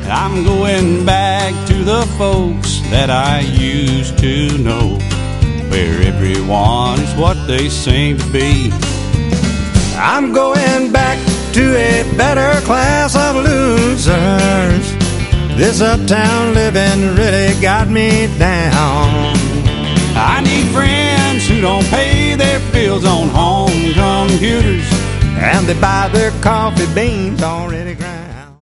I'm going back to the folks that I used to know, where everyone is what they seem to be. I'm going back to a better class of losers. This uptown living really got me down. I need friends who don't pay their bills on home computers, and they buy their coffee beans already ground.